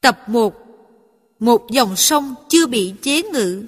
Tập 1. Một dòng sông chưa bị chế ngự.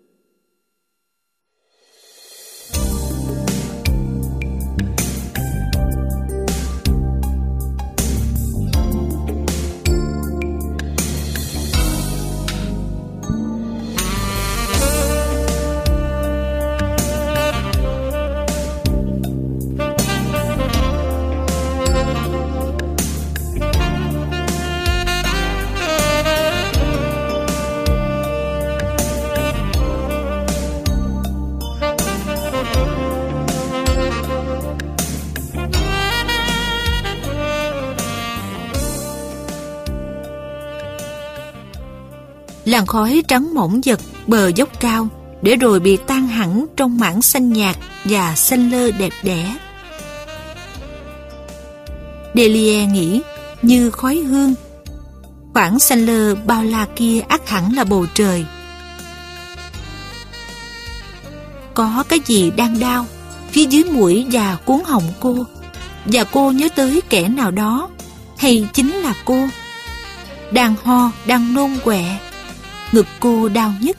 Làn khói trắng mỏng dật bờ dốc cao, để rồi bị tan hẳn trong mảng xanh nhạt và xanh lơ đẹp đẽ. Delia nghĩ như khói hương, khoảng xanh lơ bao la kia ắt hẳn là bầu trời. Có cái gì đang đau phía dưới mũi và cuốn họng cô, và cô nhớ tới kẻ nào đó, hay chính là cô. Đang ho, đang nôn quẹ, ngực cô đau nhức.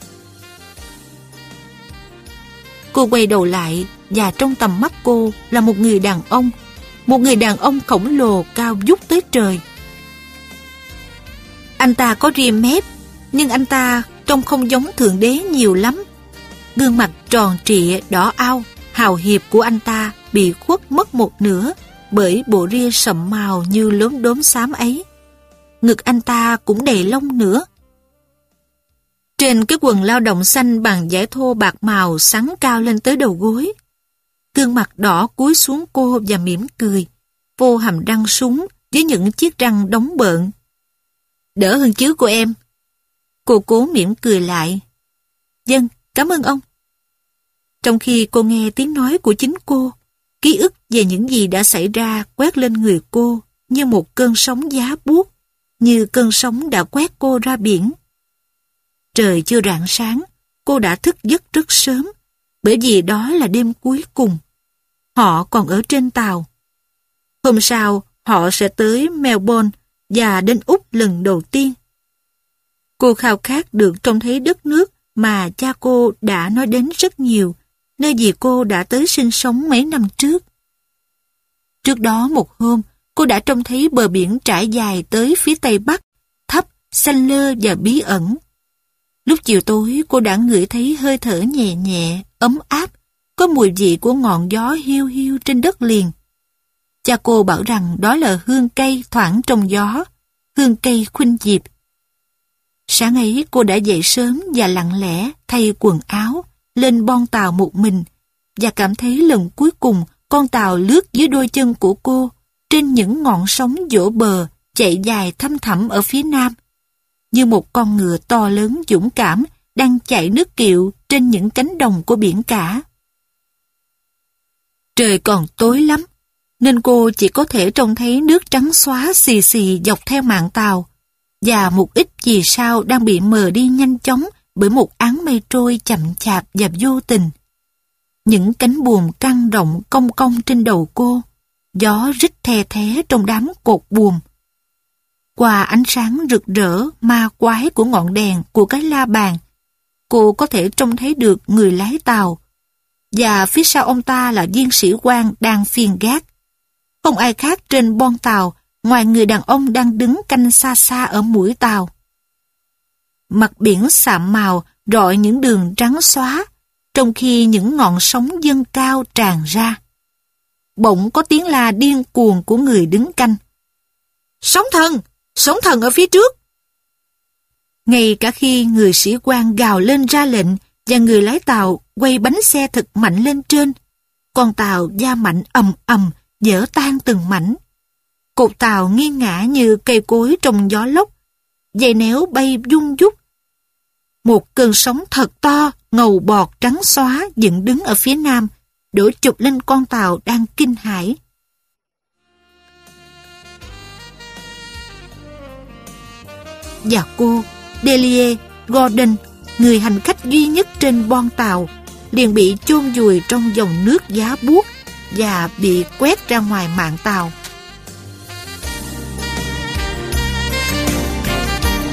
Cô quay đầu lại, và trong tầm mắt cô là một người đàn ông khổng lồ cao vút tới trời. Anh ta có ria mép, nhưng anh ta trông không giống thượng đế nhiều lắm. Gương mặt tròn trịa đỏ ao, hào hiệp của anh ta bị khuất mất một nửa bởi bộ ria sậm màu như lốm đốm xám ấy. Ngực anh ta cũng đầy lông nữa. Trên cái quần lao động xanh bằng vải thô bạc màu sắn cao lên tới đầu gối. Gương mặt đỏ cúi xuống cô và mỉm cười, vô hàm răng súng với những chiếc răng đóng bợn. Đỡ hơn chứ cô em. Cô cố mỉm cười lại. Vâng, cảm ơn ông. Trong khi cô nghe tiếng nói của chính cô, ký ức về những gì đã xảy ra quét lên người cô như một cơn sóng giá buốt, như cơn sóng đã quét cô ra biển. Trời chưa rạng sáng, cô đã thức giấc rất sớm, bởi vì đó là đêm cuối cùng. Họ còn ở trên tàu. Hôm sau, họ sẽ tới Melbourne và đến Úc lần đầu tiên. Cô khao khát được trông thấy đất nước mà cha cô đã nói đến rất nhiều, nơi vì cô đã tới sinh sống mấy năm trước. Trước đó một hôm, cô đã trông thấy bờ biển trải dài tới phía tây bắc, thấp, xanh lơ và bí ẩn. Lúc chiều tối, cô đã ngửi thấy hơi thở nhẹ nhẹ, ấm áp, có mùi vị của ngọn gió hiu hiu trên đất liền. Cha cô bảo rằng đó là hương cây thoảng trong gió, hương cây khuynh diệp. Sáng ấy cô đã dậy sớm và lặng lẽ thay quần áo, lên bon tàu một mình, và cảm thấy lần cuối cùng con tàu lướt dưới đôi chân của cô trên những ngọn sóng vỗ bờ chạy dài thăm thẳm ở phía nam, như một con ngựa to lớn dũng cảm đang chạy nước kiệu trên những cánh đồng của biển cả. Trời còn tối lắm, nên cô chỉ có thể trông thấy nước trắng xóa xì xì dọc theo mạn tàu, và một ít vì sao đang bị mờ đi nhanh chóng bởi một áng mây trôi chậm chạp và vô tình. Những cánh buồm căng rộng cong cong trên đầu cô, gió rít the thé trong đám cột buồm. Qua ánh sáng rực rỡ ma quái của ngọn đèn của cái la bàn, cô có thể trông thấy được người lái tàu, và phía sau ông ta là viên sĩ quan đang phiên gác. Không ai khác trên bon tàu ngoài người đàn ông đang đứng canh xa xa ở mũi tàu. Mặt biển sạm màu rọi những đường trắng xóa, trong khi những ngọn sóng dâng cao tràn ra. Bỗng có tiếng la điên cuồng của người đứng canh. Sóng thần! Sóng thần ở phía trước! Ngay cả khi người sĩ quan gào lên ra lệnh và người lái tàu quay bánh xe thật mạnh lên trên, con tàu va mạnh ầm ầm, vỡ tan từng mảnh. Cột tàu nghiêng ngả như cây cối trong gió lốc, dây néo bay vung vút. Một cơn sóng thật to, ngầu bọt trắng xóa dựng đứng ở phía nam, đổ chụp lên con tàu đang kinh hãi. Và cô, Delia Gordon, người hành khách duy nhất trên bon tàu, liền bị chôn vùi trong dòng nước giá buốt và bị quét ra ngoài mạn tàu.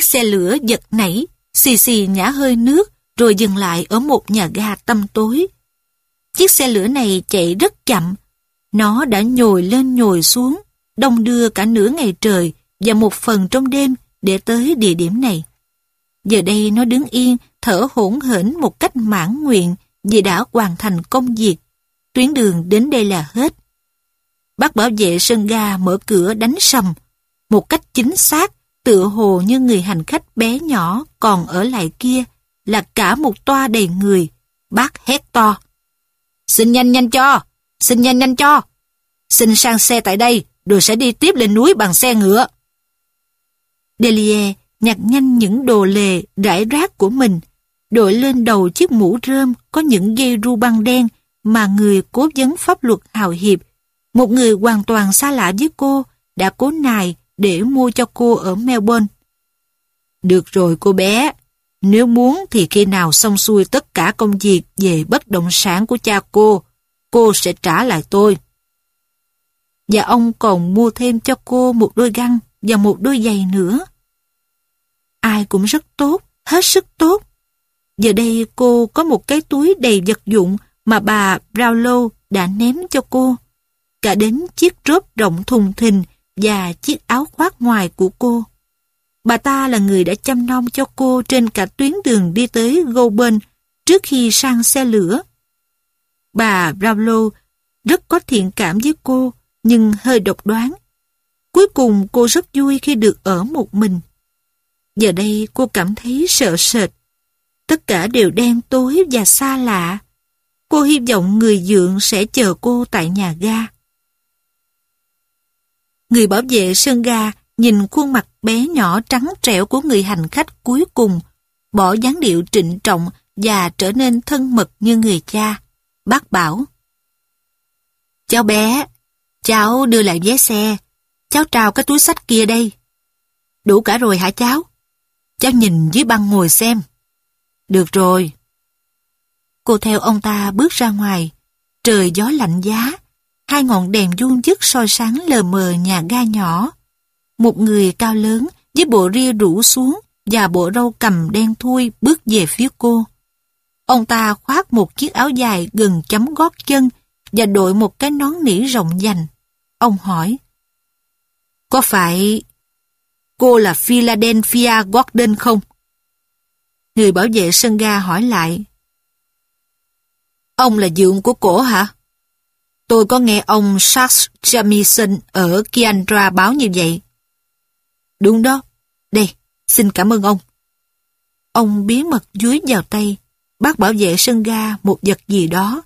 xe lửa giật nảy, xì xì nhả hơi nước, rồi dừng lại ở một nhà ga tăm tối. Chiếc xe lửa này chạy rất chậm. Nó đã nhồi lên nhồi xuống, đong đưa cả nửa ngày trời và một phần trong đêm để tới địa điểm này. Giờ đây nó đứng yên, thở hổn hển một cách mãn nguyện vì đã hoàn thành công việc. Tuyến đường đến đây là hết. Bác bảo vệ sân ga mở cửa đánh sầm, một cách chính xác, tựa hồ như người hành khách bé nhỏ còn ở lại kia là cả một toa đầy người. Bác hét to: "Xin nhanh nhanh cho! Xin nhanh nhanh cho! Xin sang xe tại đây, rồi sẽ đi tiếp lên núi bằng xe ngựa." Delia nhặt nhanh những đồ lề rải rác của mình, đội lên đầu chiếc mũ rơm có những dây ru băng đen mà người cố vấn pháp luật hào hiệp, một người hoàn toàn xa lạ với cô, đã cố nài để mua cho cô ở Melbourne. "Được rồi cô bé, nếu muốn thì khi nào xong xuôi tất cả công việc về bất động sản của cha cô sẽ trả lại tôi." Và ông còn mua thêm cho cô một đôi găng và một đôi giày nữa. Ai cũng rất tốt, hết sức tốt. Giờ đây cô có một cái túi đầy vật dụng mà bà Brownlow đã ném cho cô. Cả đến chiếc rốp rộng thùng thình và chiếc áo khoác ngoài của cô. Bà ta là người đã chăm nom cho cô trên cả tuyến đường đi tới Goulburn trước khi sang xe lửa. Bà Brownlow rất có thiện cảm với cô, nhưng hơi độc đoán. Cuối cùng cô rất vui khi được ở một mình. Giờ đây cô cảm thấy sợ sệt. Tất cả đều đen tối và xa lạ. Cô hy vọng người dượng sẽ chờ cô tại nhà ga. Người bảo vệ sân ga nhìn khuôn mặt bé nhỏ trắng trẻo của người hành khách cuối cùng, bỏ dáng điệu trịnh trọng và trở nên thân mật như người cha. Bác bảo: "Cháu bé, cháu đưa lại vé xe. Cháu trao cái túi xách kia đây. Đủ cả rồi hả cháu? Cháu nhìn dưới băng ngồi xem." "Được rồi." Cô theo ông ta bước ra ngoài. Trời gió lạnh giá. Hai ngọn đèn vuông vức soi sáng lờ mờ nhà ga nhỏ. Một người cao lớn với bộ ria rủ xuống và bộ râu cầm đen thui bước về phía cô. Ông ta khoác một chiếc áo dài gần chấm gót chân và đội một cái nón nỉ rộng vành. Ông hỏi: "Có phải cô là Philadelphia Gordon không?" Người bảo vệ sân ga hỏi lại: "Ông là dượng của cổ hả? Tôi có nghe ông Charles Jamieson ở Kiandra báo như vậy." "Đúng đó. Đây, xin cảm ơn ông." Ông bí mật dúi vào tay bác bảo vệ sân ga một vật gì đó.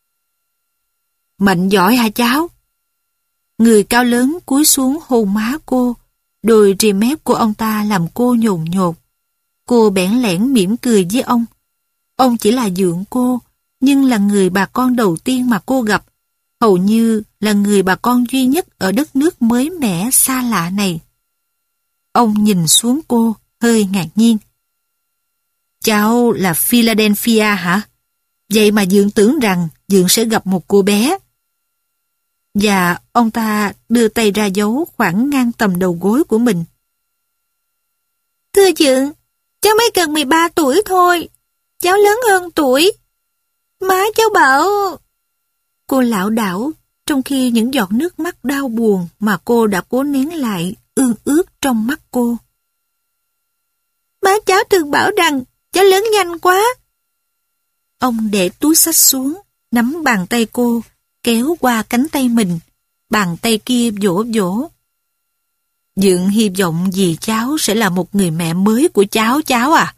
"Mạnh giỏi hả cháu?" Người cao lớn cúi xuống hôn má cô. Đôi rìa mép của ông ta làm cô nhồn nhột. Cô bẽn lẽn mỉm cười với ông. Ông chỉ là dượng cô, nhưng là người bà con đầu tiên mà cô gặp, hầu như là người bà con duy nhất ở đất nước mới mẻ xa lạ này. Ông nhìn xuống cô, hơi ngạc nhiên. "Cháu là Philadelphia hả? Vậy mà dượng tưởng rằng dượng sẽ gặp một cô bé." Và ông ta đưa tay ra dấu khoảng ngang tầm đầu gối của mình. "Thưa dượng, cháu mới gần 13 tuổi thôi. Cháu lớn hơn tuổi. Má cháu bảo..." Cô lảo đảo, trong khi những giọt nước mắt đau buồn mà cô đã cố nén lại ương ướt trong mắt cô. "Má cháu thường bảo rằng cháu lớn nhanh quá." Ông để túi xách xuống, nắm bàn tay cô, kéo qua cánh tay mình. Bàn tay kia vỗ vỗ. "Dượng hy vọng dì cháu sẽ là một người mẹ mới của cháu à.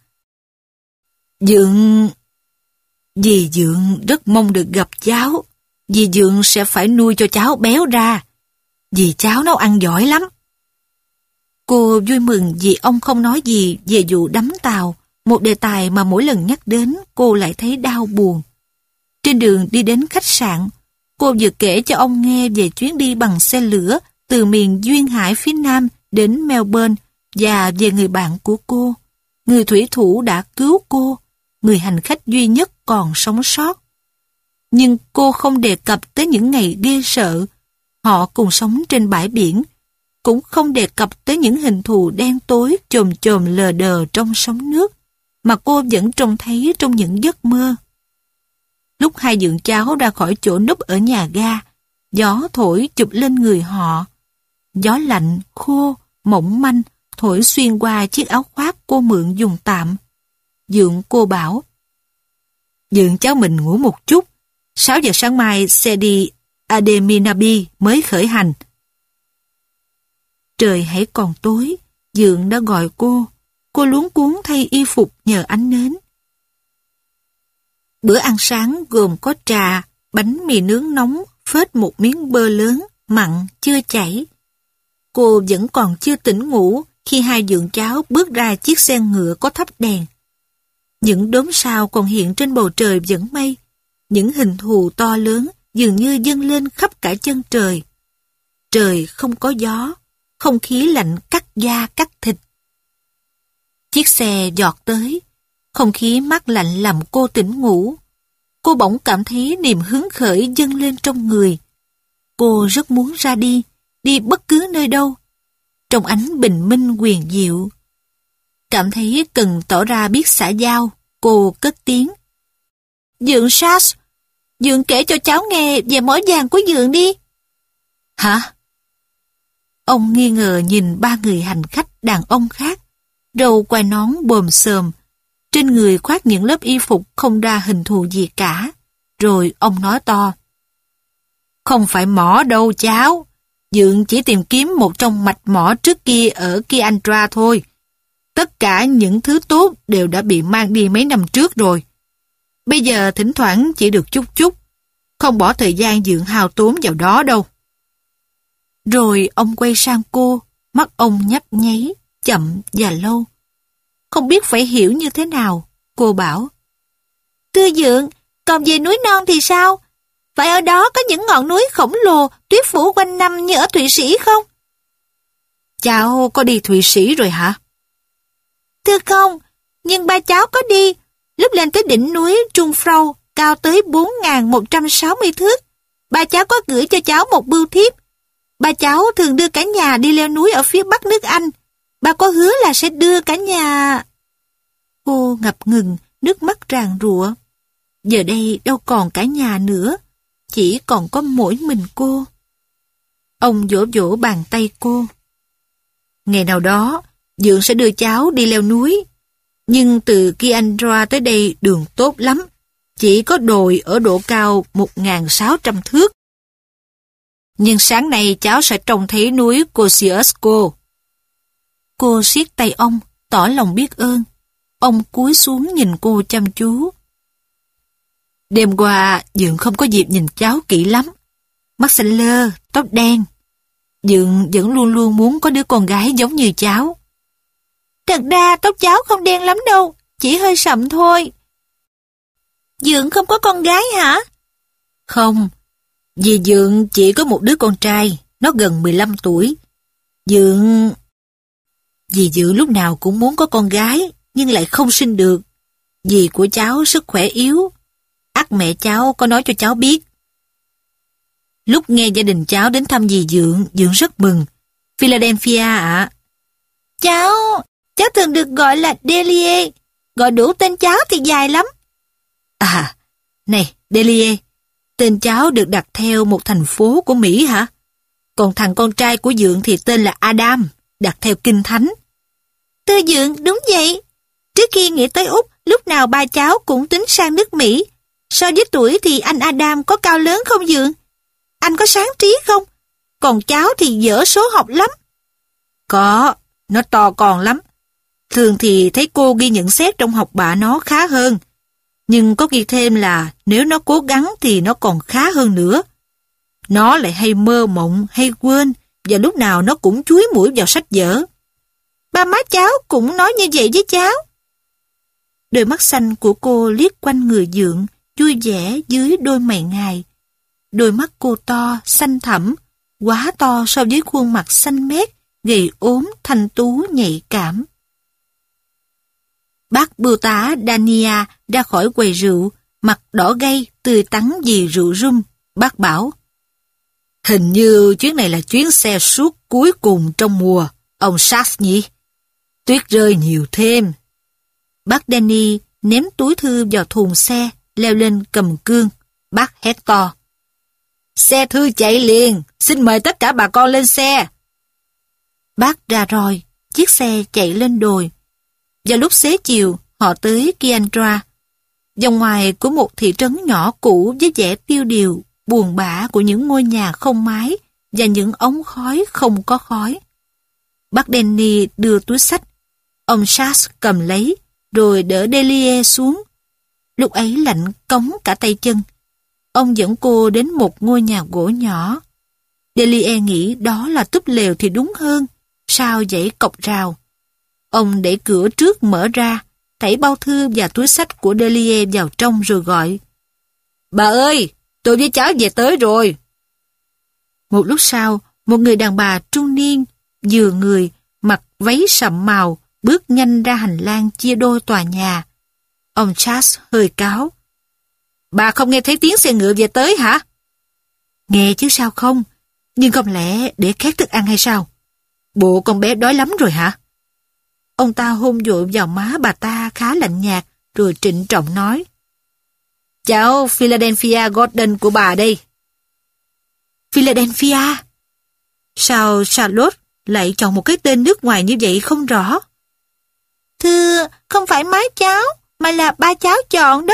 Dì dượng rất mong được gặp cháu. Dì dượng sẽ phải nuôi cho cháu béo ra. Dì cháu nấu ăn giỏi lắm." Cô vui mừng vì ông không nói gì về vụ đắm tàu, một đề tài mà mỗi lần nhắc đến cô lại thấy đau buồn. Trên đường đi đến khách sạn, cô vừa kể cho ông nghe về chuyến đi bằng xe lửa từ miền duyên hải phía nam đến Melbourne và về người bạn của cô, người thủy thủ đã cứu cô, người hành khách duy nhất còn sống sót. Nhưng cô không đề cập tới những ngày ghê sợ. Họ cùng sống trên bãi biển. cũng không đề cập tới những hình thù đen tối chồm chồm lờ đờ trong sóng nước mà cô vẫn trông thấy trong những giấc mơ. Lúc hai dượng cháu ra khỏi chỗ núp ở nhà ga, gió thổi chụp lên người họ. Gió lạnh, khô, mỏng manh thổi xuyên qua chiếc áo khoác cô mượn dùng tạm. Dượng cô bảo: "Dượng cháu mình ngủ một chút, 6 giờ sáng mai xe đi Ademinabi mới khởi hành." Trời hãy còn tối, dượng đã gọi cô luống cuống thay y phục nhờ ánh nến. Bữa ăn sáng gồm có trà, bánh mì nướng nóng, phết một miếng bơ lớn, mặn, chưa chảy. Cô vẫn còn chưa tỉnh ngủ khi hai dượng cháu bước ra chiếc xe ngựa có thắp đèn. Những đốm sao còn hiện trên bầu trời vẫn mây, những hình thù to lớn dường như dâng lên khắp cả chân trời. Trời không có gió, không khí lạnh cắt da cắt thịt. Chiếc xe giọt tới, không khí mát lạnh làm cô tỉnh ngủ. Cô bỗng cảm thấy niềm hứng khởi dâng lên trong người. Cô rất muốn ra đi bất cứ nơi đâu. Trong ánh bình minh huyền diệu, cảm thấy cần tỏ ra biết xã giao, cô cất tiếng: "Dượng Charles, dượng kể cho cháu nghe về mỏ vàng của dượng đi." "Hả?" Ông nghi ngờ nhìn ba người hành khách đàn ông khác, râu quai nón bồm xồm, trên người khoác những lớp y phục không ra hình thù gì cả. Rồi ông nói to: "Không phải mỏ đâu cháu, dượng chỉ tìm kiếm một trong mạch mỏ trước kia ở Kiandra thôi. Tất cả những thứ tốt đều đã bị mang đi mấy năm trước rồi. Bây giờ thỉnh thoảng chỉ được chút chút, không bỏ thời gian dượng hao tốn vào đó đâu." Rồi ông quay sang cô, mắt ông nhấp nháy, chậm và lâu. Không biết phải hiểu như thế nào, cô bảo: "Thưa dượng, còn về núi non thì sao? Phải ở đó có những ngọn núi khổng lồ, tuyết phủ quanh năm như ở Thụy Sĩ không?" "Cháu có đi Thụy Sĩ rồi hả?" "Thưa không, nhưng ba cháu có đi. Lúc lên tới đỉnh núi Trung Frau, cao tới 4.160 thước, ba cháu có gửi cho cháu một bưu thiếp. Ba cháu thường đưa cả nhà đi leo núi ở phía bắc nước Anh. Ba có hứa là sẽ đưa cả nhà..." Cô ngập ngừng, nước mắt ràn rụa. Giờ đây đâu còn cả nhà nữa, chỉ còn có mỗi mình cô. Ông vỗ vỗ bàn tay cô: "Ngày nào đó, dượng sẽ đưa cháu đi leo núi. Nhưng từ Kiandra tới đây đường tốt lắm, chỉ có đồi ở độ cao 1.600 thước. Nhưng sáng nay cháu sẽ trông thấy núi Kosciuszko." Cô siết tay ông, tỏ lòng biết ơn. Ông cúi xuống nhìn cô chăm chú. "Đêm qua, dượng không có dịp nhìn cháu kỹ lắm. Mắt xanh lơ, tóc đen. Dượng vẫn luôn luôn muốn có đứa con gái giống như cháu." "Thật ra tóc cháu không đen lắm đâu, chỉ hơi sậm thôi." "Dượng không có con gái hả?" "Không, vì dượng chỉ có một đứa con trai, nó gần 15 tuổi. Vì dượng lúc nào cũng muốn có con gái, nhưng lại không sinh được. Dì của cháu sức khỏe yếu. Ắt mẹ cháu có nói cho cháu biết." Lúc nghe gia đình cháu đến thăm dì dượng rất mừng. "Philadelphia ạ." Cháu thường được gọi là Delia. Gọi đủ tên cháu thì dài lắm." "À, này, Delia, tên cháu được đặt theo một thành phố của Mỹ hả? Còn thằng con trai của dượng thì tên là Adam, đặt theo kinh thánh." "Thưa dượng, đúng vậy. Trước khi nghĩ tới Úc, lúc nào ba cháu cũng tính sang nước Mỹ. So với tuổi thì anh Adam có cao lớn không dượng? Anh có sáng trí không? Còn cháu thì dở số học lắm." "Có, nó to con lắm. Thường thì thấy cô ghi nhận xét trong học bạ nó khá hơn. Nhưng có ghi thêm là nếu nó cố gắng thì nó còn khá hơn nữa. Nó lại hay mơ mộng, hay quên, và lúc nào nó cũng chúi mũi vào sách vở." "Ba má cháu cũng nói như vậy với cháu." Đôi mắt xanh của cô liếc quanh người dượng, vui vẻ dưới đôi mày ngài. Đôi mắt cô to, xanh thẳm, quá to so với khuôn mặt xanh mét, gầy ốm, thanh tú, nhạy cảm. Bác bưu tá Dania ra khỏi quầy rượu, mặt đỏ gay, tươi tắn vì rượu rum. Bác bảo: "Hình như chuyến này là chuyến xe suốt cuối cùng trong mùa, ông Sachs nhỉ? Tuyết rơi nhiều thêm. Bác Danny ném túi thư vào thùng xe, leo lên cầm cương. Bác hét to. Xe thư chạy liền, xin mời tất cả bà con lên xe. Bác ra roi, chiếc xe chạy lên đồi. Vào lúc xế chiều, họ tới Kiandra, vòng ngoài của một thị trấn nhỏ cũ với vẻ tiêu điều, buồn bã của những ngôi nhà không mái và những ống khói không có khói. Bác Danny đưa túi xách, ông Sachs cầm lấy, rồi đỡ Delia xuống. Lúc ấy lạnh cống cả tay chân. Ông dẫn cô đến một ngôi nhà gỗ nhỏ. Delia nghĩ đó là túp lều thì đúng hơn, sao dãy cọc rào. Ông đẩy cửa trước mở ra, thảy bao thư và túi xách của Delia vào trong rồi gọi. Bà ơi, tôi với cháu về tới rồi. Một lúc sau, một người đàn bà trung niên, vừa người, mặc váy sậm màu, bước nhanh ra hành lang chia đôi tòa nhà. Ông Charles hơi cáu. Bà không nghe thấy tiếng xe ngựa về tới hả? Nghe chứ sao không, nhưng không lẽ để khát thức ăn hay sao? Bộ con bé đói lắm rồi hả? Ông ta hôn dội vào má bà ta khá lạnh nhạt, rồi trịnh trọng nói. Cháu Philadelphia Gordon của bà đây. Philadelphia? Sao Charlotte lại chọn một cái tên nước ngoài như vậy không rõ? Thưa, không phải má cháu, mà là ba cháu chọn đó.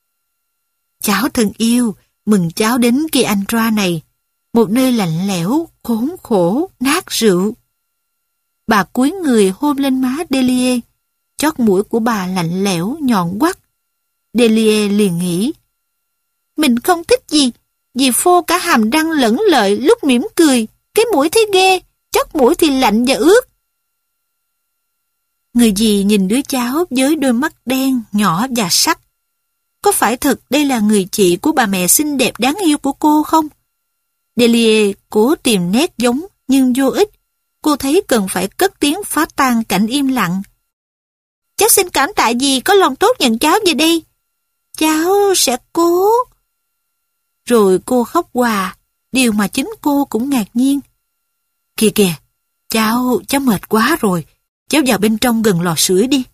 Cháu thân yêu, mừng cháu đến Kiandra này, một nơi lạnh lẽo, khốn khổ, nát rượu. Bà cúi người hôn lên má Delia, chót mũi của bà lạnh lẽo, nhọn quắt. Delia liền nghĩ, mình không thích gì, vì phô cả hàm răng lẫn lợi lúc mỉm cười, cái mũi thấy ghê, chót mũi thì lạnh và ướt. Người dì nhìn đứa cháu với đôi mắt đen, nhỏ và sắc. Có phải thật đây là người chị của bà mẹ xinh đẹp đáng yêu của cô không? Delia cố tìm nét giống nhưng vô ích. Cô thấy cần phải cất tiếng phá tan cảnh im lặng. Cháu xin cảm tạ dì có lòng tốt nhận cháu về đây. Cháu sẽ cố. Rồi cô khóc òa, điều mà chính cô cũng ngạc nhiên. Kìa kìa, cháu mệt quá rồi. Cháu vào bên trong gần lò sưởi đi.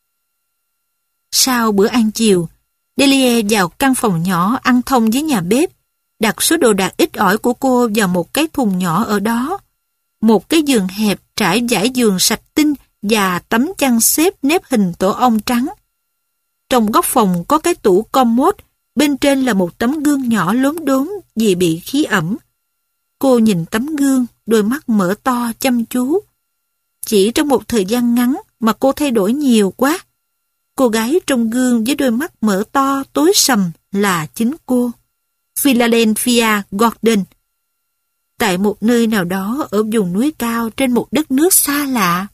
Sau bữa ăn chiều, Delia vào căn phòng nhỏ ăn thông với nhà bếp, đặt số đồ đạc ít ỏi của cô vào một cái thùng nhỏ ở đó. Một cái giường hẹp trải dải giường sạch tinh và tấm chăn xếp nếp hình tổ ong trắng. Trong góc phòng có cái tủ commode, bên trên là một tấm gương nhỏ lốm đốm vì bị khí ẩm. Cô nhìn tấm gương, đôi mắt mở to chăm chú. Chỉ trong một thời gian ngắn mà cô thay đổi nhiều quá. Cô gái trong gương với đôi mắt mở to tối sầm là chính cô, Philadelphia Gordon. Tại một nơi nào đó ở vùng núi cao trên một đất nước xa lạ.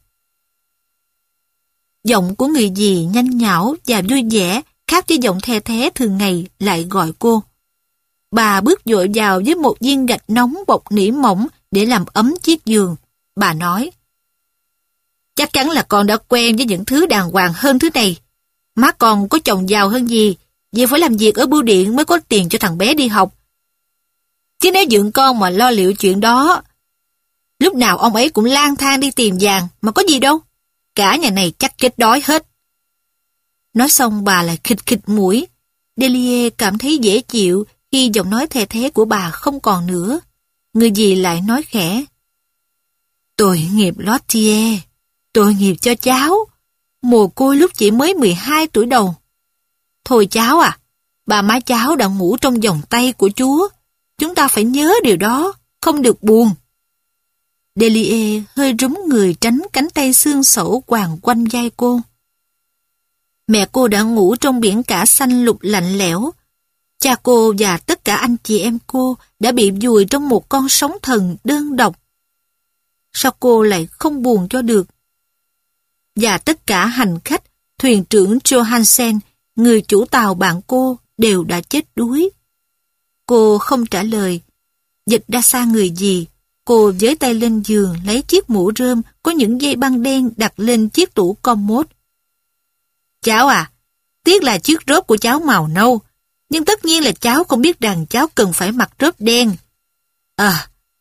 Giọng của người dì nhanh nhảu và vui vẻ, khác với giọng the thé thường ngày lại gọi cô. Bà bước vội vào với một viên gạch nóng bọc nỉ mỏng để làm ấm chiếc giường. Bà nói, chắc chắn là con đã quen với những thứ đàng hoàng hơn thứ này. Má con có chồng giàu hơn gì, vì phải làm việc ở bưu điện mới có tiền cho thằng bé đi học. Chứ nếu dượng con mà lo liệu chuyện đó, lúc nào ông ấy cũng lang thang đi tìm vàng mà có gì đâu. Cả nhà này chắc chết đói hết. Nói xong bà lại khịt khịt mũi. Delia cảm thấy dễ chịu khi giọng nói the thé của bà không còn nữa. Người dì lại nói khẽ. Tội nghiệp Lottie, tội nghiệp cho cháu. Mồ côi lúc chỉ mới 12 tuổi đầu. Thôi cháu à, bà má cháu đã ngủ trong vòng tay của Chúa. Chúng ta phải nhớ điều đó, không được buồn. Delia hơi rúm người tránh cánh tay xương sẩu quàng quanh vai cô. Mẹ cô đã ngủ trong biển cả xanh lục lạnh lẽo. Cha cô và tất cả anh chị em cô đã bị vùi trong một con sóng thần đơn độc. Sao cô lại không buồn cho được? Và tất cả hành khách, thuyền trưởng Johansen, người chủ tàu bạn cô, đều đã chết đuối. Cô không trả lời. Dịch ra xa người dì, cô với tay lên giường lấy chiếc mũ rơm có những dây băng đen đặt lên chiếc tủ commode. Cháu à, tiếc là chiếc rốp của cháu màu nâu, nhưng tất nhiên là cháu không biết rằng cháu cần phải mặc rốp đen.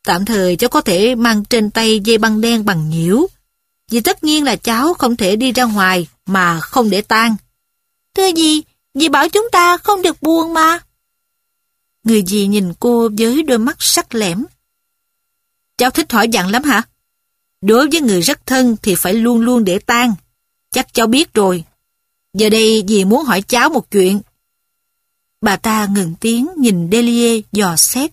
Tạm thời cháu có thể mang trên tay dây băng đen bằng nhiễu. Vì tất nhiên là cháu không thể đi ra ngoài mà không để tang. Thưa dì bảo chúng ta không được buồn mà. Người dì nhìn cô với đôi mắt sắc lẻm. Cháu thích hỏi dặn lắm hả? Đối với người rất thân thì phải luôn luôn để tang. Chắc cháu biết rồi. Giờ đây dì muốn hỏi cháu một chuyện. Bà ta ngừng tiếng nhìn Delia dò xét.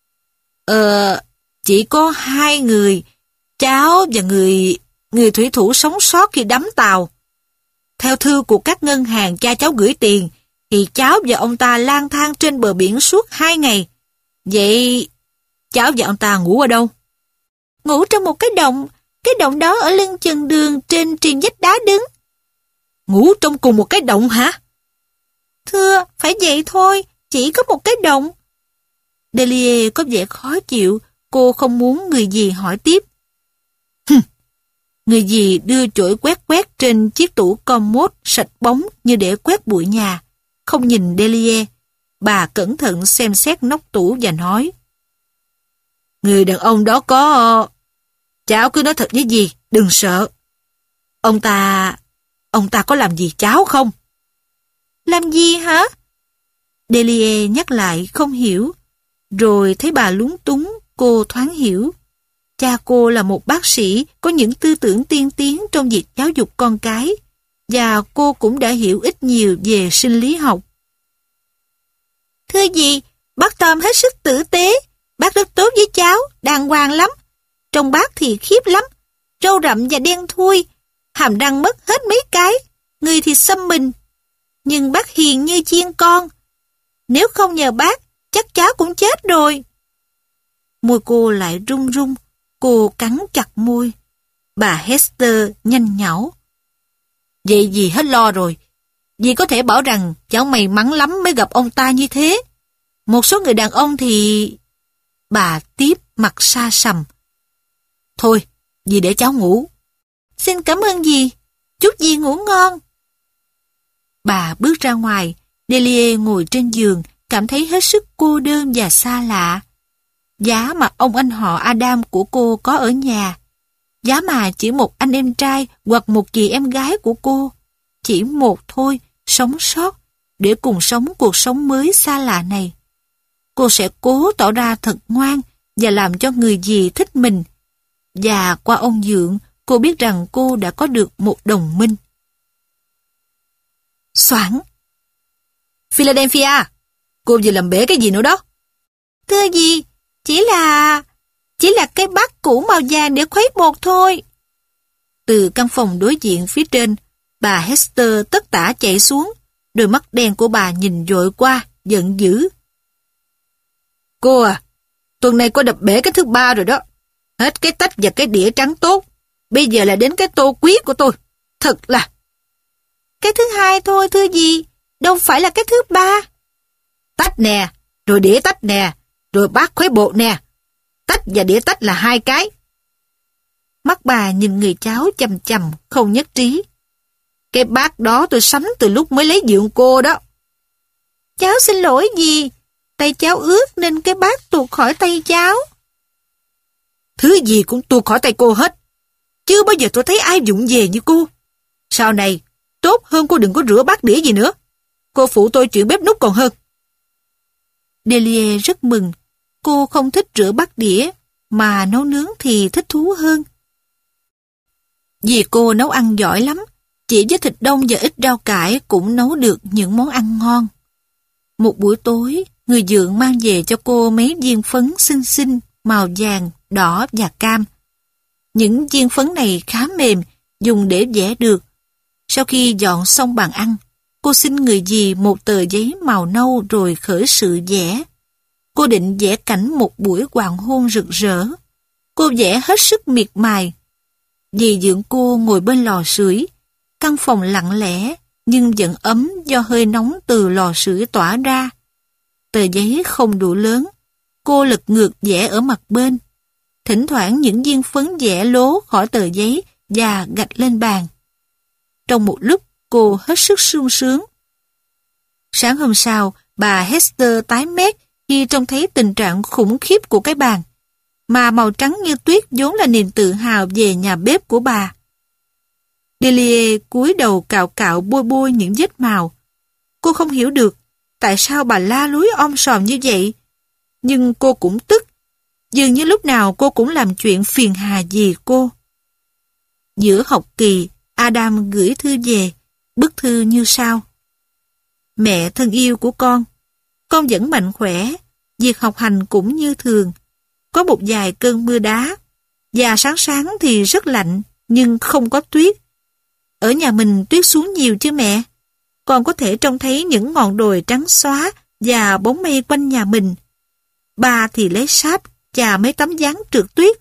Chỉ có 2 người, cháu và người thủy thủ sống sót khi đắm tàu. Theo thư của các ngân hàng cha cháu gửi tiền, thì cháu và ông ta lang thang trên bờ biển suốt 2 ngày. Vậy cháu và ông ta ngủ ở đâu? Ngủ trong một cái động đó ở lưng chừng đường trên triền vách đá đứng. Ngủ trong cùng một cái động hả? Thưa, phải vậy thôi, chỉ có một cái động. Delia có vẻ khó chịu, cô không muốn người dì hỏi tiếp. Người dì đưa chổi quét trên chiếc tủ commode sạch bóng như để quét bụi nhà. Không nhìn Delia, bà cẩn thận xem xét nóc tủ và nói. Người đàn ông đó có... Cháu cứ nói thật với dì, đừng sợ. Ông ta có làm gì cháu không? Làm gì hả? Delia nhắc lại không hiểu. Rồi thấy bà lúng túng, cô thoáng hiểu. Cha cô là một bác sĩ có những tư tưởng tiên tiến trong việc giáo dục con cái, và cô cũng đã hiểu ít nhiều về sinh lý học. Thưa dì, bác Tom hết sức tử tế, bác rất tốt với cháu, đàng hoàng lắm. Trông bác thì khiếp lắm, râu rậm và đen thui, hàm răng mất hết mấy cái, người thì xăm mình. Nhưng bác hiền như chiên con. Nếu không nhờ bác, chắc cháu cũng chết rồi. Môi cô lại run run, cô cắn chặt môi. Bà Hester nhanh nhảu. Vậy dì hết lo rồi. Dì có thể bảo rằng cháu may mắn lắm mới gặp ông ta như thế. Một số người đàn ông thì... Bà tiếp mặt xa sầm. Thôi, dì để cháu ngủ. Xin cảm ơn dì. Chúc dì ngủ ngon. Bà bước ra ngoài. Delia ngồi trên giường, cảm thấy hết sức cô đơn và xa lạ. Giá mà ông anh họ Adam của cô có ở nhà. Giá mà chỉ một anh em trai hoặc một chị em gái của cô. Chỉ một thôi, sống sót, để cùng sống cuộc sống mới xa lạ này. Cô sẽ cố tỏ ra thật ngoan và làm cho người dì thích mình. Và qua ông Dượng, cô biết rằng cô đã có được một đồng minh. Soảng! Philadelphia! Cô vừa làm bể cái gì nữa đó? Thưa dì, chỉ là cái bát cũ màu vàng để khuấy bột thôi. Từ căn phòng đối diện phía trên, bà Hester tất tả chạy xuống. Đôi mắt đen của bà nhìn dội qua, giận dữ. Cô à, tuần này cô đập bể cái thứ 3 rồi đó. Hết cái tách và cái đĩa trắng tốt. Bây giờ là đến cái tô quý của tôi. Thật là... Cái thứ 2 thôi thưa dì, đâu phải là cái thứ 3. Tách nè, rồi đĩa tách nè, rồi bát khuấy bột nè. Tách và đĩa tách là 2 cái. Mắt bà nhìn người cháu chằm chằm, không nhất trí. Cái bát đó tôi sắm từ lúc mới lấy dượng cô đó. Cháu xin lỗi dì, tay cháu ướt nên cái bát tuột khỏi tay cháu. Thứ gì cũng tuột khỏi tay cô hết. Chưa bao giờ tôi thấy ai vụng về như cô. Sau này, tốt hơn cô đừng có rửa bát đĩa gì nữa. Cô phụ tôi chuyện bếp núc còn hơn. Delia rất mừng. Cô không thích rửa bát đĩa, mà nấu nướng thì thích thú hơn. Vì cô nấu ăn giỏi lắm, chỉ với thịt đông và ít rau cải cũng nấu được những món ăn ngon. Một buổi tối, người dượng mang về cho cô mấy viên phấn xinh xinh, màu vàng, đỏ và cam. Những viên phấn này khá mềm, dùng để vẽ được. Sau khi dọn xong bàn ăn, cô xin người dì một tờ giấy màu nâu rồi khởi sự vẽ. Cô định vẽ cảnh một buổi hoàng hôn rực rỡ. Cô vẽ hết sức miệt mài. Dì dượng cô ngồi bên lò sưởi. Căn phòng lặng lẽ, nhưng vẫn ấm do hơi nóng từ lò sưởi tỏa ra. Tờ giấy không đủ lớn. Cô lật ngược vẽ ở mặt bên. Thỉnh thoảng những viên phấn vẽ lố khỏi tờ giấy và gạch lên bàn. Trong một lúc, cô hết sức sung sướng. Sáng hôm sau, bà Hester tái mét khi trông thấy tình trạng khủng khiếp của cái bàn. mà màu trắng như tuyết vốn là niềm tự hào về nhà bếp của bà. Delia cúi đầu cạo cạo bôi bôi những vết màu. Cô không hiểu được tại sao bà la lối om sòm như vậy. Nhưng cô cũng tức. Dường như lúc nào cô cũng làm chuyện phiền hà vì cô. Giữa học kỳ, Adam gửi thư về. Bức thư như sau. Mẹ thân yêu của con vẫn mạnh khỏe. Việc học hành cũng như thường. Có một vài cơn mưa đá. Và sáng sáng thì rất lạnh, nhưng không có tuyết. Ở nhà mình tuyết xuống nhiều chứ mẹ. Con có thể trông thấy những ngọn đồi trắng xóa và bóng mây quanh nhà mình. Ba thì lấy sáp chà mấy tấm ván trượt tuyết.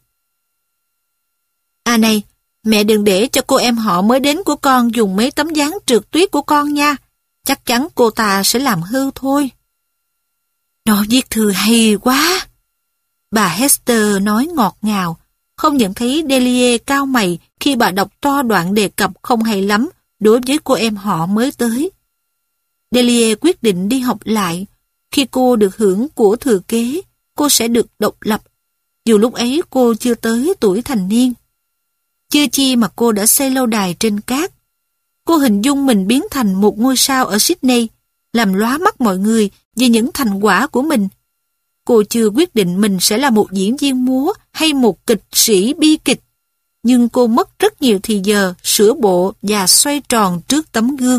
À này, mẹ đừng để cho cô em họ mới đến của con dùng mấy tấm ván trượt tuyết của con nha. Chắc chắn cô ta sẽ làm hư thôi. Nó viết thư hay quá. Bà Hester nói ngọt ngào, không nhận thấy Delia cau mày khi bà đọc to đoạn đề cập không hay lắm đối với cô em họ mới tới. Delia quyết định đi học lại. Khi cô được hưởng của thừa kế, cô sẽ được độc lập, dù lúc ấy cô chưa tới tuổi thành niên. Chưa chi mà cô đã xây lâu đài trên cát. Cô hình dung mình biến thành một ngôi sao ở Sydney, làm lóa mắt mọi người về những thành quả của mình. Cô chưa quyết định mình sẽ là một diễn viên múa hay một kịch sĩ bi kịch, nhưng cô mất rất nhiều thì giờ sửa bộ và xoay tròn trước tấm gương.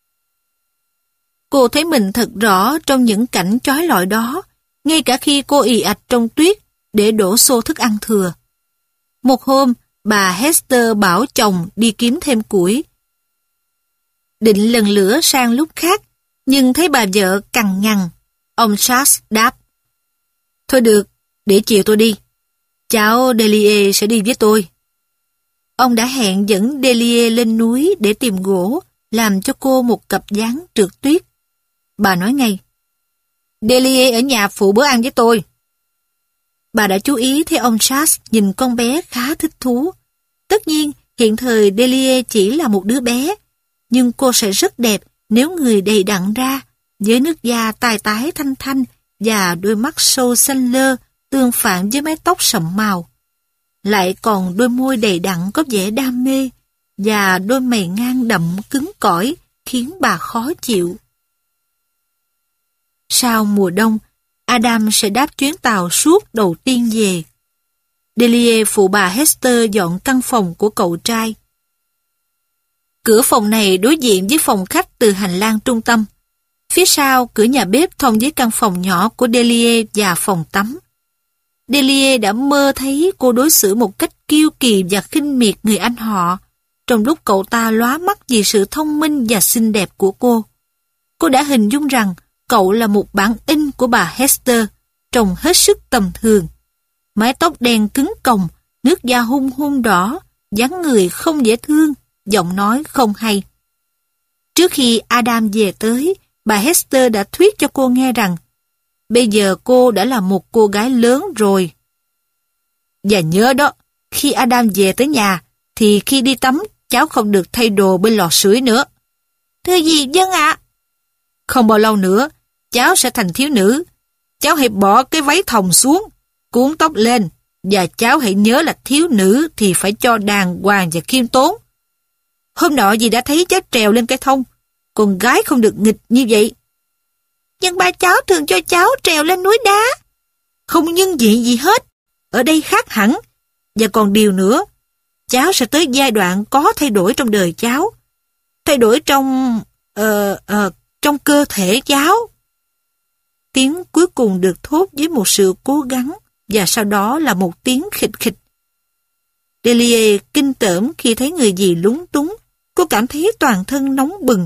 Cô thấy mình thật rõ trong những cảnh chói lọi đó, ngay cả khi cô ì ạch trong tuyết để đổ xô thức ăn thừa. Một hôm, bà Hester bảo chồng đi kiếm thêm củi. Định lần lửa sang lúc khác, nhưng thấy bà vợ cằn nhằn. Ông Charles đáp. Thôi được, để chiều tôi đi. Cháu Delia sẽ đi với tôi. Ông đã hẹn dẫn Delia lên núi để tìm gỗ, làm cho cô một cặp ván trượt tuyết. Bà nói ngay. Delia ở nhà phụ bữa ăn với tôi. Bà đã chú ý thấy ông Charles nhìn con bé khá thích thú. Tất nhiên, hiện thời Delia chỉ là một đứa bé, nhưng cô sẽ rất đẹp nếu người đầy đặn ra, với nước da tai tái thanh thanh và đôi mắt sâu xanh lơ tương phản với mái tóc sậm màu. Lại còn đôi môi đầy đặn có vẻ đam mê và đôi mày ngang đậm cứng cỏi khiến bà khó chịu. Sau mùa đông, Adam sẽ đáp chuyến tàu suốt đầu tiên về. Delia phụ bà Hester dọn căn phòng của cậu trai. Cửa phòng này đối diện với phòng khách từ hành lang trung tâm. Phía sau, cửa nhà bếp thông với căn phòng nhỏ của Delia và phòng tắm. Delia đã mơ thấy cô đối xử một cách kiêu kỳ và khinh miệt người anh họ, trong lúc cậu ta lóa mắt vì sự thông minh và xinh đẹp của cô. Cô đã hình dung rằng cậu là một bản in của bà Hester, trông hết sức tầm thường. Mái tóc đen cứng còng, nước da hun hun đỏ, dáng người không dễ thương, giọng nói không hay. Trước khi Adam về tới, bà Hester đã thuyết cho cô nghe rằng bây giờ cô đã là một cô gái lớn rồi. Và nhớ đó, khi Adam về tới nhà, thì khi đi tắm, cháu không được thay đồ bên lò sưởi nữa. Thưa gì, vâng ạ. Không bao lâu nữa, cháu sẽ thành thiếu nữ. Cháu hãy bỏ cái váy thòng xuống, cuốn tóc lên, và cháu hãy nhớ là thiếu nữ thì phải cho đàng hoàng và khiêm tốn. Hôm nọ dì đã thấy cháu trèo lên cây thông, con gái không được nghịch như vậy. Nhưng ba cháu thường cho cháu trèo lên núi đá. Không nhân vị gì hết, ở đây khác hẳn. Và còn điều nữa, cháu sẽ tới giai đoạn có thay đổi trong đời cháu. Thay đổi trong cơ thể cháu. Tiếng cuối cùng được thốt với một sự cố gắng, và sau đó là một tiếng khịch khịch. Delia kinh tởm khi thấy người dì lúng túng. Cô cảm thấy toàn thân nóng bừng.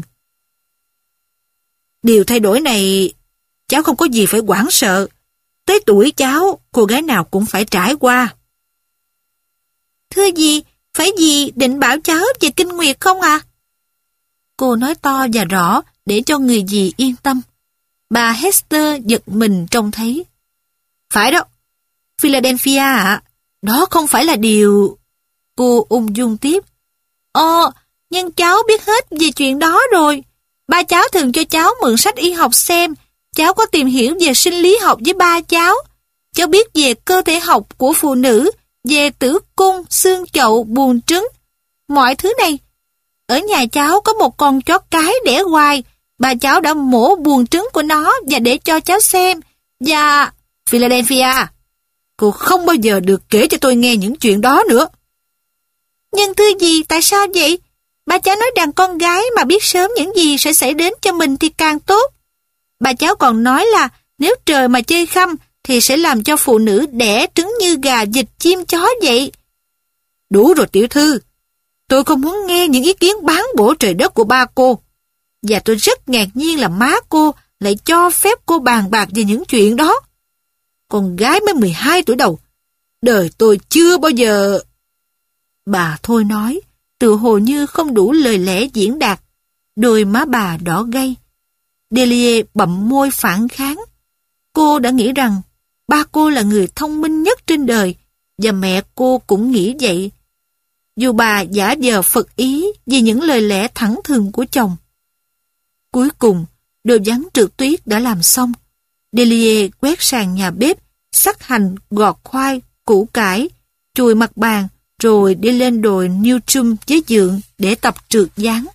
Điều thay đổi này, cháu không có gì phải hoảng sợ. Tới tuổi cháu, cô gái nào cũng phải trải qua. Thưa dì, phải dì định bảo cháu về kinh nguyệt không à? Cô nói to và rõ để cho người dì yên tâm. Bà Hester giật mình trông thấy. Phải đó, Philadelphia ạ. Đó không phải là điều... Cô ung dung tiếp. Nhưng cháu biết hết về chuyện đó rồi. Ba cháu thường cho cháu mượn sách y học xem. Cháu có tìm hiểu về sinh lý học với ba cháu. cháu biết về cơ thể học của phụ nữ, về tử cung, xương chậu, buồng trứng, mọi thứ này. Ở nhà cháu có một con chó cái đẻ hoài, bà cháu đã mổ buồng trứng của nó và để cho cháu xem. Và... Philadelphia, cô không bao giờ được kể cho tôi nghe những chuyện đó nữa. Nhưng thưa dì, tại sao vậy? Bà cháu nói đàn con gái mà biết sớm những gì sẽ xảy đến cho mình thì càng tốt. Bà cháu còn nói là nếu trời mà chơi khăm thì sẽ làm cho phụ nữ đẻ trứng như gà, vịt, chim, chó vậy. Đủ rồi tiểu thư. Tôi không muốn nghe những ý kiến bán bổ trời đất của ba cô. Và tôi rất ngạc nhiên là má cô lại cho phép cô bàn bạc về những chuyện đó. Con gái mới 12 tuổi đầu. Đời tôi chưa bao giờ... Bà thôi nói, tự hồ như không đủ lời lẽ diễn đạt. Đôi má bà đỏ gay. Delia bậm môi phản kháng. Cô đã nghĩ rằng ba cô là người thông minh nhất trên đời, và mẹ cô cũng nghĩ vậy. Dù bà giả vờ phật ý vì những lời lẽ thẳng thừng của chồng. Cuối cùng, đồ ván trượt tuyết đã làm xong. Delia quét sàn nhà bếp, xắt hành, gọt khoai, củ cải, chùi mặt bàn, rồi đi lên đồi Newton với Dượng để tập trượt ván.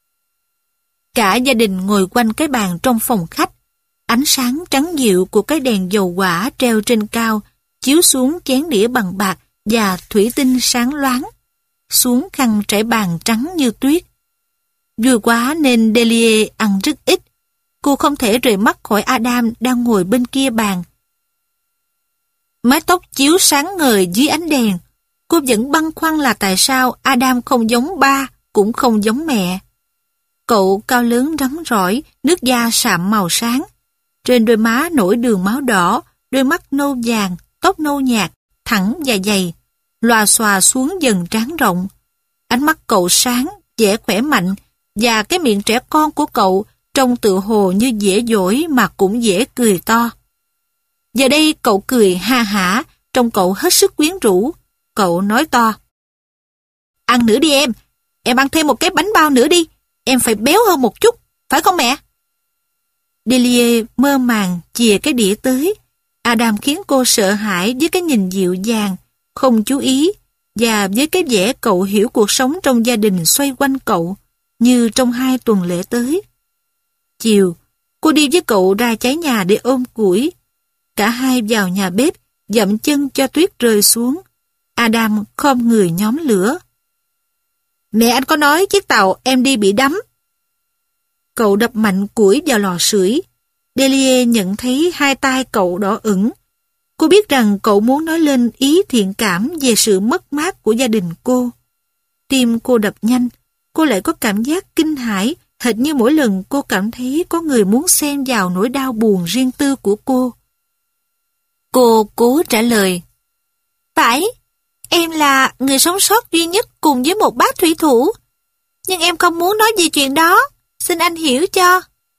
Cả gia đình ngồi quanh cái bàn trong phòng khách. Ánh sáng trắng dịu của cái đèn dầu hỏa treo trên cao chiếu xuống chén đĩa bằng bạc và thủy tinh sáng loáng, xuống khăn trải bàn trắng như tuyết. Vui quá nên Delia ăn rất ít. Cô không thể rời mắt khỏi Adam đang ngồi bên kia bàn. Mái tóc chiếu sáng ngời dưới ánh đèn. Cô vẫn băn khoăn là tại sao Adam không giống ba, cũng không giống mẹ. Cậu cao lớn rắn rỏi, nước da sạm màu sáng. Trên đôi má nổi đường máu đỏ, đôi mắt nâu vàng, tóc nâu nhạt, thẳng và dày, lòa xòa xuống dần trán rộng. Ánh mắt cậu sáng, vẻ khỏe mạnh, và cái miệng trẻ con của cậu trông tự hồ như dễ dỗi mà cũng dễ cười to. Giờ đây cậu cười ha hả, trông cậu hết sức quyến rũ. Cậu nói to. Ăn nữa đi em ăn thêm một cái bánh bao nữa đi, em phải béo hơn một chút, phải không mẹ? Delia mơ màng chìa cái đĩa tới. Adam khiến cô sợ hãi với cái nhìn dịu dàng, không chú ý, và với cái vẻ cậu hiểu cuộc sống trong gia đình xoay quanh cậu, như trong 2 tuần lễ tới. Chiều, cô đi với cậu ra trái nhà để ôm củi. Cả hai vào nhà bếp, dậm chân cho tuyết rơi xuống. Adam khom người nhóm lửa. Mẹ anh có nói chiếc tàu em đi bị đắm. Cậu đập mạnh củi vào lò sưởi. Delia nhận thấy 2 tay cậu đỏ ửng. Cô biết rằng cậu muốn nói lên ý thiện cảm về sự mất mát của gia đình cô. Tim cô đập nhanh. Cô lại có cảm giác kinh hãi, hệt như mỗi lần cô cảm thấy có người muốn xen vào nỗi đau buồn riêng tư của cô. Cô cố trả lời. Phải, em là người sống sót duy nhất cùng với một bác thủy thủ. Nhưng em không muốn nói về chuyện đó. Xin anh hiểu cho.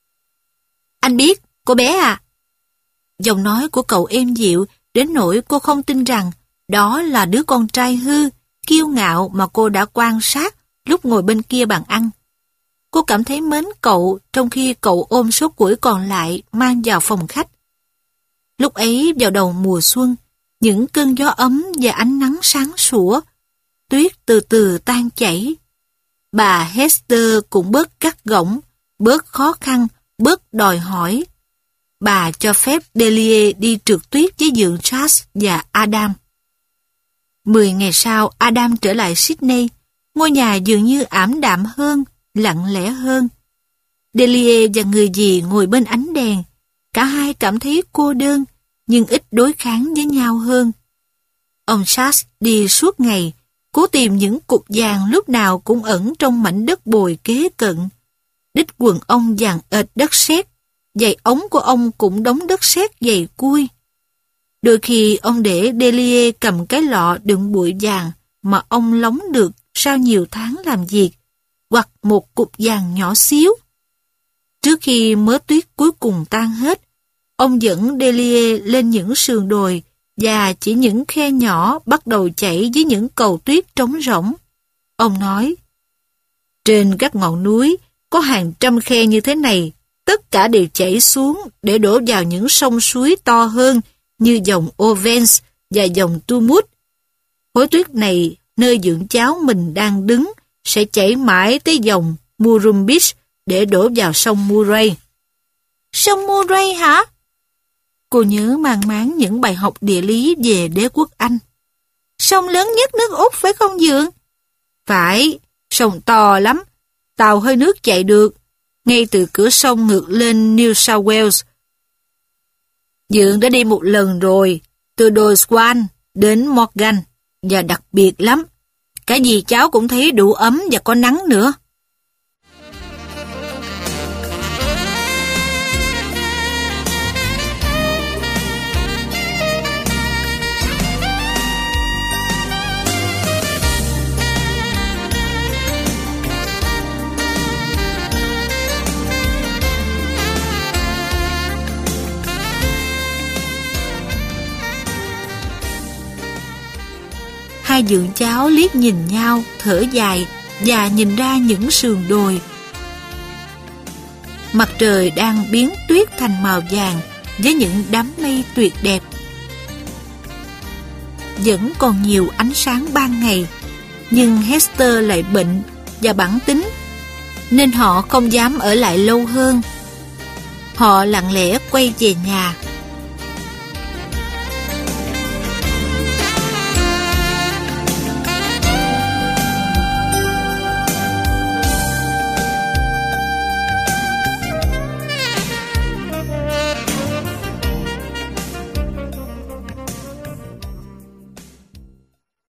Anh biết, cô bé à. Giọng nói của cậu êm dịu đến nỗi cô không tin rằng đó là đứa con trai hư, kiêu ngạo mà cô đã quan sát lúc ngồi bên kia bàn ăn. Cô cảm thấy mến cậu trong khi cậu ôm số củi còn lại mang vào phòng khách. Lúc ấy vào đầu mùa xuân, những cơn gió ấm và ánh nắng sáng sủa, tuyết từ từ tan chảy. Bà Hester cũng bớt gắt gỏng, bớt khó khăn, bớt đòi hỏi. Bà cho phép Delia đi trượt tuyết với Dượng Charles và Adam. 10 ngày sau, Adam trở lại Sydney. Ngôi nhà dường như ảm đạm hơn, lặng lẽ hơn. Delia và người dì ngồi bên ánh đèn. Cả hai cảm thấy cô đơn, nhưng ít đối kháng với nhau hơn. Ông Charles đi suốt ngày, cố tìm những cục vàng lúc nào cũng ẩn trong mảnh đất bồi kế cận. Đít quần ông vàng ệt đất sét, giày ống của ông cũng đống đất sét dày cui. Đôi khi ông để Delia cầm cái lọ đựng bụi vàng mà ông lóng được sau nhiều tháng làm việc, hoặc một cục vàng nhỏ xíu. Trước khi mớ tuyết cuối cùng tan hết, ông dẫn Delia lên những sườn đồi và chỉ những khe nhỏ bắt đầu chảy với những cầu tuyết trống rỗng. Ông nói, trên các ngọn núi có hàng trăm khe như thế này, tất cả đều chảy xuống để đổ vào những sông suối to hơn như dòng Ovens và dòng Tumut. Khối tuyết này, nơi dưỡng cháu mình đang đứng, sẽ chảy mãi tới dòng Murrumbidgee để đổ vào sông Murray. Sông Murray hả? Cô nhớ mang máng những bài học địa lý về đế quốc Anh. Sông lớn nhất nước Úc phải không Dượng? Phải, sông to lắm. Tàu hơi nước chạy được, ngay từ cửa sông ngược lên New South Wales. Dượng đã đi một lần rồi, từ đồi Swan đến Morgan, và đặc biệt lắm. Cái gì cháu cũng thấy đủ ấm và có nắng nữa. Hai dượng cháu liếc nhìn nhau, thở dài và nhìn ra những sườn đồi. Mặt trời đang biến tuyết thành màu vàng với những đám mây tuyệt đẹp. Vẫn còn nhiều ánh sáng ban ngày, nhưng Hester lại bệnh và bản tính, nên họ không dám ở lại lâu hơn. Họ lặng lẽ quay về nhà.